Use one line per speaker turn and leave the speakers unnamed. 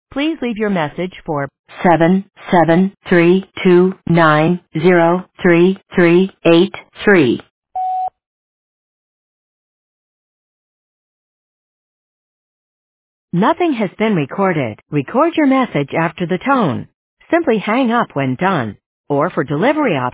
Please leave your message for 77329033383. Nothing has been recorded. Record your message after the tone. Simply hang up when done. Or for delivery options,